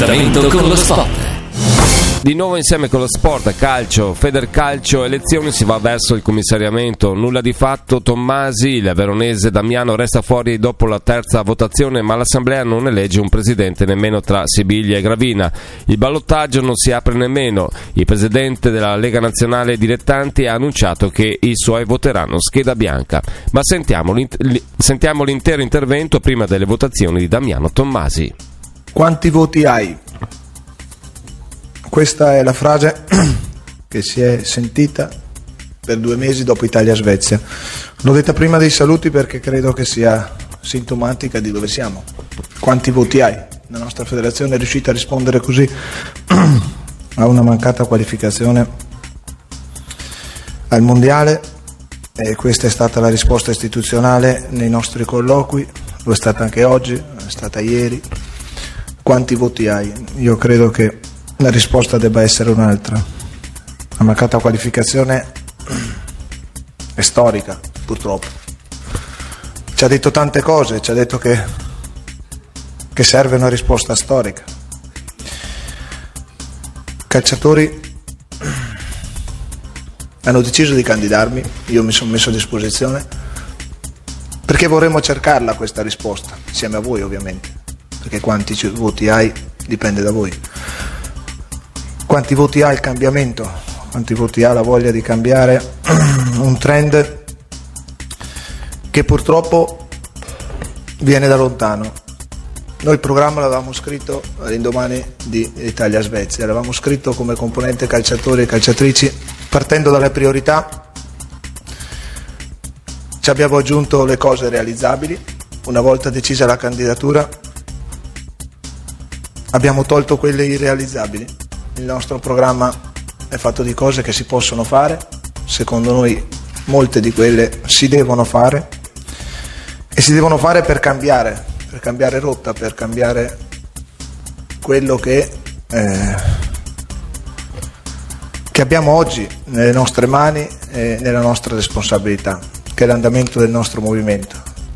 Appuntamento con lo sport. Di nuovo insieme con lo sport, calcio, Federcalcio, elezioni, si va verso il commissariamento, nulla di fatto, Tommasi, il veronese Damiano resta fuori dopo la terza votazione, ma l'assemblea non elegge un presidente nemmeno tra Sibiglia e Gravina, il ballottaggio non si apre nemmeno, il presidente della Lega Nazionale Dilettanti ha annunciato che i suoi voteranno scheda bianca, ma sentiamo l'intero intervento prima delle votazioni di Damiano Tommasi. Quanti voti hai? Questa è la frase che si è sentita per 2 mesi dopo Italia-Svezia. L'ho detta prima dei saluti perché credo che sia sintomatica di dove siamo. Quanti voti hai? La nostra federazione è riuscita a rispondere così a una mancata qualificazione al mondiale e questa è stata la risposta istituzionale nei nostri colloqui, lo è stata anche oggi, è stata ieri. Quanti voti hai? Io credo che la risposta debba essere un'altra. La mancata qualificazione è storica, purtroppo. Ci ha detto tante cose, ci ha detto che serve una risposta storica. Calciatori hanno deciso di candidarmi, io mi sono messo a disposizione perché vorremmo cercarla questa risposta, insieme a voi ovviamente, perché quanti voti hai dipende da voi. Quanti voti ha il cambiamento? Quanti voti ha la voglia di cambiare un trend che purtroppo viene da lontano? Noi il programma l'avevamo scritto all'indomani di Italia-Svezia, l'avevamo scritto come componente calciatori e calciatrici partendo dalle priorità, ci abbiamo aggiunto le cose realizzabili, una volta decisa la candidatura abbiamo tolto quelle irrealizzabili. Il nostro programma è fatto di cose che si possono fare, secondo noi molte di quelle si devono fare e si devono fare per cambiare rotta, per cambiare quello che abbiamo oggi nelle nostre mani e nella nostra responsabilità, che è l'andamento del nostro movimento.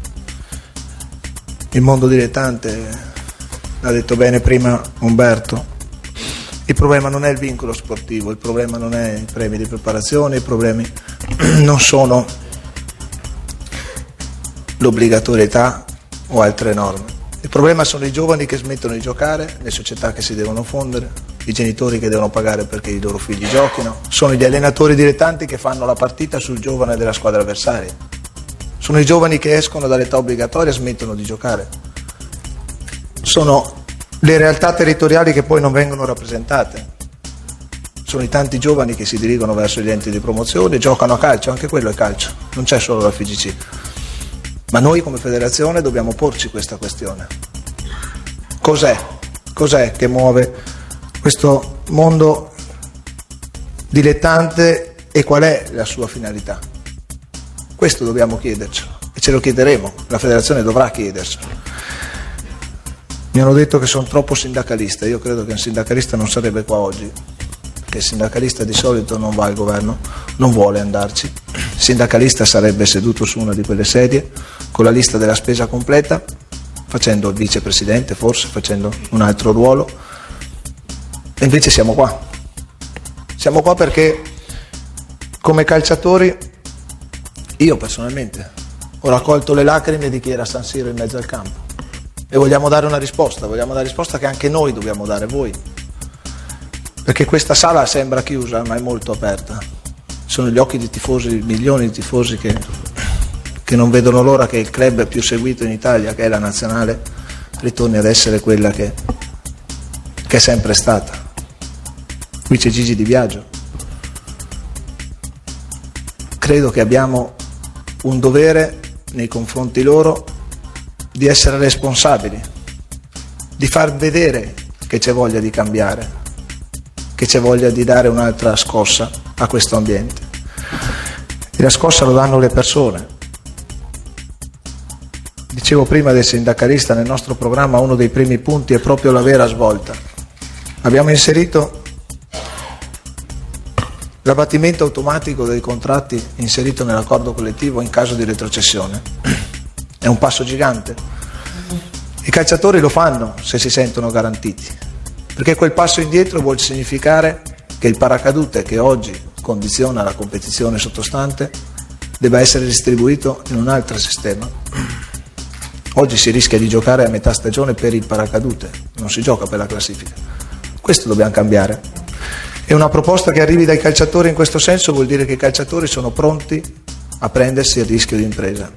Il mondo dilettante, l'ha detto bene prima Umberto, il problema non è il vincolo sportivo, il problema non è i premi di preparazione, i problemi non sono l'obbligatorietà o altre norme. Il problema sono i giovani che smettono di giocare, le società che si devono fondere, i genitori che devono pagare perché i loro figli giochino, sono gli allenatori dilettanti che fanno la partita sul giovane della squadra avversaria, sono i giovani che escono dall'età obbligatoria e smettono di giocare, sono le realtà territoriali che poi non vengono rappresentate, sono i tanti giovani che si dirigono verso gli enti di promozione, giocano a calcio, anche quello è calcio, non c'è solo la FIGC, ma noi come federazione dobbiamo porci questa questione. Cos'è che muove questo mondo dilettante e qual è la sua finalità? Questo dobbiamo chiedercelo e ce lo chiederemo, la federazione dovrà chiederselo. Mi hanno detto che sono troppo sindacalista, io credo che un sindacalista non sarebbe qua oggi, perché il sindacalista di solito non va al governo, non vuole andarci, il sindacalista sarebbe seduto su una di quelle sedie con la lista della spesa completa, facendo il vicepresidente, forse facendo un altro ruolo, e invece siamo qua perché come calciatori, io personalmente ho raccolto le lacrime di chi era a San Siro in mezzo al campo. E vogliamo dare una risposta che anche noi dobbiamo dare a voi, perché questa sala sembra chiusa ma è molto aperta, sono gli occhi di tifosi, milioni di tifosi che non vedono l'ora che il club più seguito in Italia, che è la nazionale, ritorni ad essere quella che è sempre stata. Qui c'è Gigi Di Biagio, credo che abbiamo un dovere nei confronti loro di essere responsabili, di far vedere che c'è voglia di cambiare, che c'è voglia di dare un'altra scossa a questo ambiente. E la scossa lo danno le persone. Dicevo prima del sindacalista, nel nostro programma uno dei primi punti è proprio la vera svolta. Abbiamo inserito l'abbattimento automatico dei contratti inserito nell'accordo collettivo in caso di retrocessione. È un passo gigante. I calciatori lo fanno se si sentono garantiti. perché quel passo indietro vuol significare che il paracadute che oggi condiziona la competizione sottostante debba essere distribuito in un altro sistema. Oggi si rischia di giocare a metà stagione per il paracadute, non si gioca per la classifica. Questo dobbiamo cambiare. E una proposta che arrivi dai calciatori in questo senso vuol dire che i calciatori sono pronti a prendersi il rischio di impresa.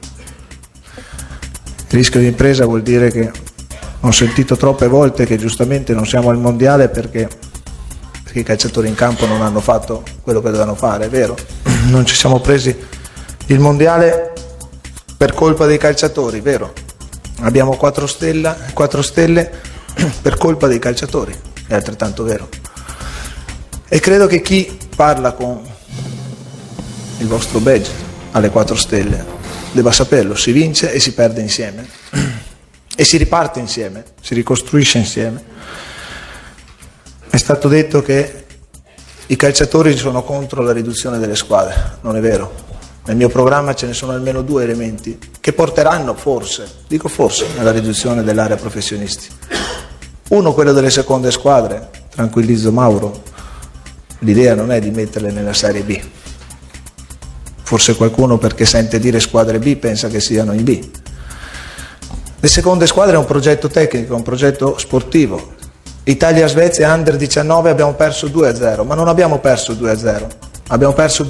Il rischio di impresa vuol dire che ho sentito troppe volte che giustamente non siamo al mondiale perché i calciatori in campo non hanno fatto quello che dovevano fare, è vero? Non ci siamo presi il mondiale per colpa dei calciatori, vero? Abbiamo 4 stelle per colpa dei calciatori, è altrettanto vero. E credo che chi parla con il vostro badge alle 4 stelle debba saperlo, si vince e si perde insieme e si riparte insieme, si ricostruisce insieme. È stato detto che i calciatori sono contro la riduzione delle squadre, non è vero. Nel mio programma ce ne sono almeno 2 elementi che porteranno forse, dico forse, alla riduzione dell'area professionisti. Uno, quello delle seconde squadre, tranquillizzo Mauro, l'idea non è di metterle nella Serie B. Forse qualcuno, perché sente dire squadre B, pensa che siano in B. Le seconde squadre è un progetto tecnico, un progetto sportivo. Italia-Svezia Under 19 abbiamo perso 2-0, ma non abbiamo perso 2-0, abbiamo perso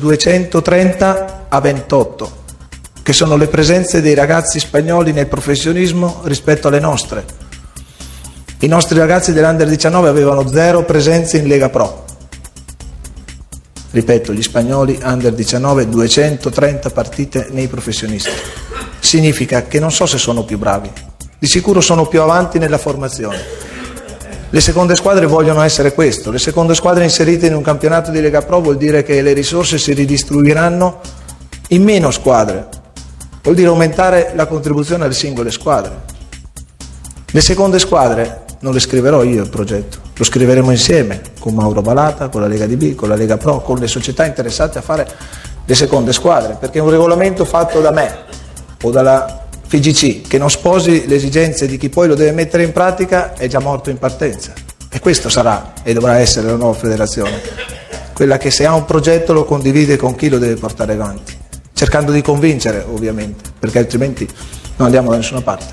230-28, che sono le presenze dei ragazzi spagnoli nel professionismo rispetto alle nostre. I nostri ragazzi dell'Under 19 avevano 0 presenze in Lega Pro. Ripeto, gli spagnoli Under 19 230 partite nei professionisti. Significa che non so se sono più bravi, di sicuro sono più avanti nella formazione. Le seconde squadre vogliono essere questo, le seconde squadre inserite in un campionato di Lega Pro vuol dire che le risorse si ridistribuiranno in meno squadre, vuol dire aumentare la contribuzione alle singole squadre. Le seconde squadre non le scriverò io il progetto, lo scriveremo insieme con Mauro Balata, con la Lega DB, con la Lega Pro, con le società interessate a fare le seconde squadre, perché un regolamento fatto da me o dalla FIGC che non sposi le esigenze di chi poi lo deve mettere in pratica è già morto in partenza. E questo sarà e dovrà essere la nuova federazione, quella che se ha un progetto lo condivide con chi lo deve portare avanti, cercando di convincere ovviamente, perché altrimenti non andiamo da nessuna parte.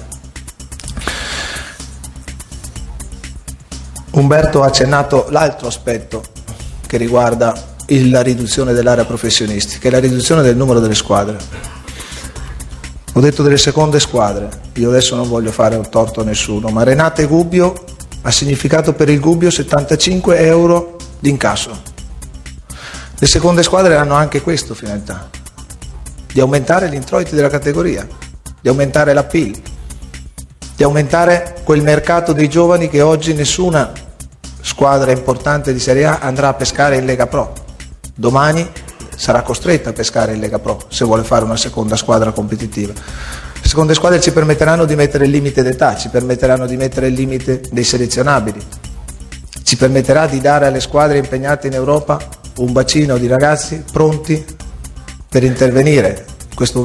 Umberto ha accennato l'altro aspetto che riguarda la riduzione dell'area professionisti, che è la riduzione del numero delle squadre. Ho detto delle seconde squadre, io adesso non voglio fare un torto a nessuno, ma Renate Gubbio ha significato per il Gubbio 75 euro di incasso. Le seconde squadre hanno anche questo finalità, di aumentare gli introiti della categoria, di aumentare l'appeal, di aumentare quel mercato dei giovani che oggi nessuna squadra importante di Serie A andrà a pescare in Lega Pro. Domani sarà costretta a pescare in Lega Pro se vuole fare una seconda squadra competitiva. Le seconde squadre ci permetteranno di mettere il limite d'età, ci permetteranno di mettere il limite dei selezionabili, ci permetterà di dare alle squadre impegnate in Europa un bacino di ragazzi pronti per intervenire. Questo